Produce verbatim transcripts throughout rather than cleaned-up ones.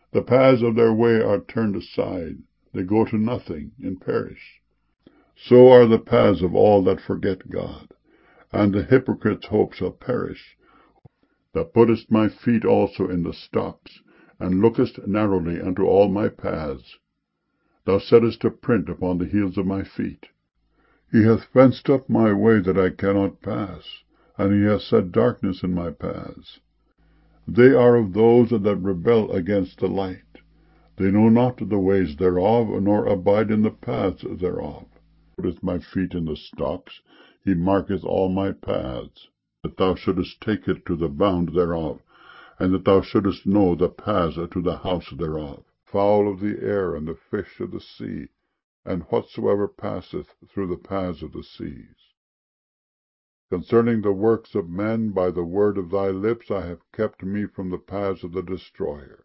The paths of their way are turned aside. They go to nothing, and perish. So are the paths of all that forget God. And the hypocrite's hope shall perish. Thou puttest my feet also in the stocks, and lookest narrowly unto all my paths. Thou settest a print upon the heels of my feet. He hath fenced up my way that I cannot pass, and he hath set darkness in my paths. They are of those that rebel against the light. They know not the ways thereof, nor abide in the paths thereof. He putteth my feet in the stocks, he marketh all my paths, that thou shouldest take it to the bound thereof, and that thou shouldest know the paths to the house thereof. Fowl of the air, and the fish of the sea, and whatsoever passeth through the paths of the seas. Concerning the works of men, by the word of thy lips I have kept me from the paths of the destroyer.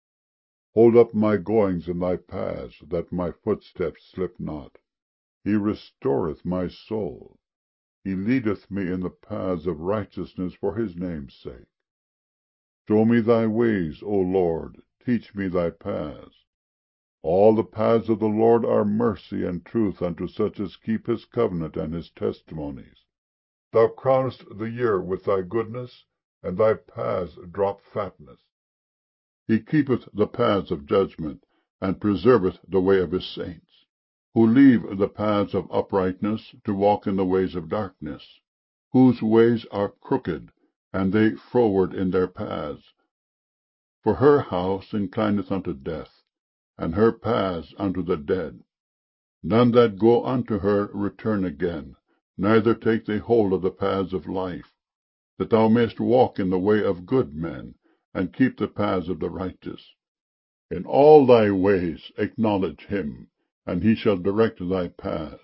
Hold up my goings in thy paths, that my footsteps slip not. He restoreth my soul. He leadeth me in the paths of righteousness for his name's sake. Show me thy ways, O Lord, teach me thy paths. All the paths of the Lord are mercy and truth unto such as keep his covenant and his testimonies. Thou crownest the year with thy goodness, and thy paths drop fatness. He keepeth the paths of judgment, and preserveth the way of his saints, who leave the paths of uprightness to walk in the ways of darkness, whose ways are crooked, and they froward in their paths. For her house inclineth unto death, and her paths unto the dead. None that go unto her return again, neither take they hold of the paths of life, that thou mayest walk in the way of good men, and keep the paths of the righteous. In all thy ways acknowledge him, and he shall direct thy paths.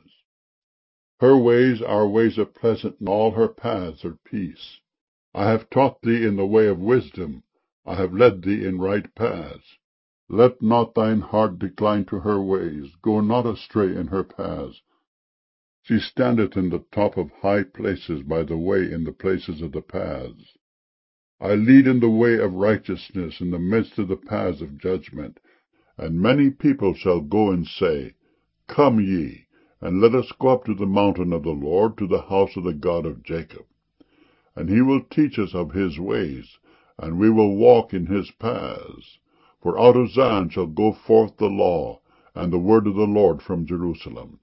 Her ways are ways of pleasant, and all her paths are peace. I have taught thee in the way of wisdom, I have led thee in right paths. Let not thine heart decline to her ways, go not astray in her paths. She standeth in the top of high places, by the way in the places of the paths. I lead in the way of righteousness, in the midst of the paths of judgment. And many people shall go and say, Come ye, and let us go up to the mountain of the Lord, to the house of the God of Jacob. And he will teach us of his ways, and we will walk in his paths. For out of Zion shall go forth the law, and the word of the Lord from Jerusalem.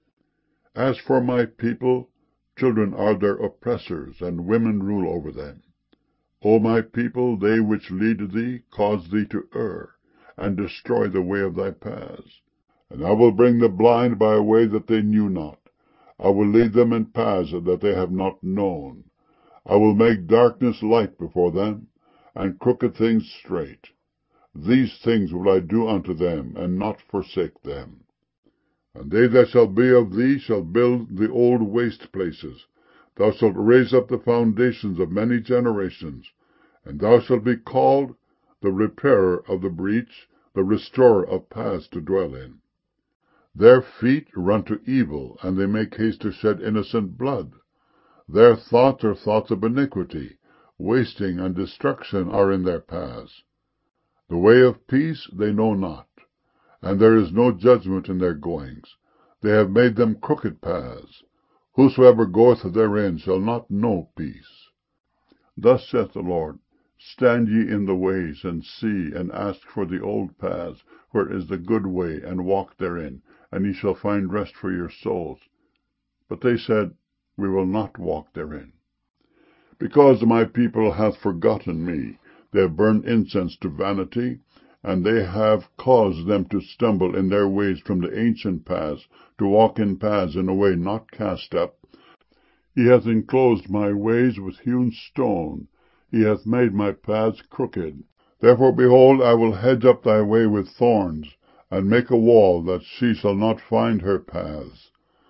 As for my people, children are their oppressors, and women rule over them. O my people, they which lead thee cause thee to err, and destroy the way of thy paths. And I will bring the blind by a way that they knew not. I will lead them in paths that they have not known. I will make darkness light before them, and crooked things straight. These things will I do unto them, and not forsake them. And they that shall be of thee shall build the old waste places. Thou shalt raise up the foundations of many generations, and thou shalt be called the repairer of the breach, the restorer of paths to dwell in. Their feet run to evil, and they make haste to shed innocent blood. Their thoughts are thoughts of iniquity, wasting and destruction are in their paths. The way of peace they know not, and there is no judgment in their goings. They have made them crooked paths. Whosoever goeth therein shall not know peace. Thus saith the Lord, Stand ye in the ways, and see, and ask for the old paths, where is the good way, and walk therein, and ye shall find rest for your souls. But they said, We will not walk therein. Because my people hath forgotten me, they have burned incense to vanity, and they have caused them to stumble in their ways from the ancient paths, to walk in paths in a way not cast up. He hath enclosed my ways with hewn stone. He hath made my paths crooked. Therefore, behold, I will hedge up thy way with thorns, and make a wall, that she shall not find her paths.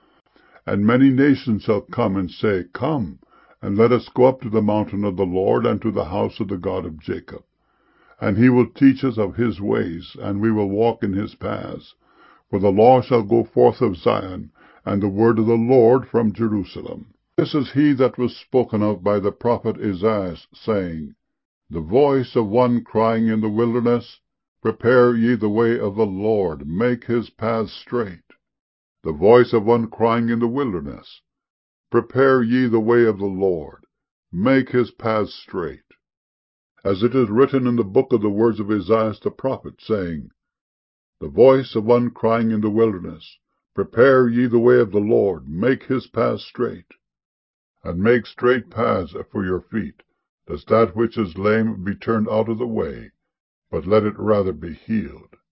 And many nations shall come and say, Come, and let us go up to the mountain of the Lord, and to the house of the God of Jacob. And he will teach us of his ways, and we will walk in his paths. For the law shall go forth of Zion, and the word of the Lord from Jerusalem. This is he that was spoken of by the prophet Isaiah, saying, The voice of one crying in the wilderness, Prepare ye the way of the Lord, make his paths straight. The voice of one crying in the wilderness, Prepare ye the way of the Lord, make his paths straight. As it is written in the book of the words of Isaiah the prophet, saying, The voice of one crying in the wilderness, Prepare ye the way of the Lord, make his paths straight. And make straight paths for your feet, lest that which is lame be turned out of the way, but let it rather be healed.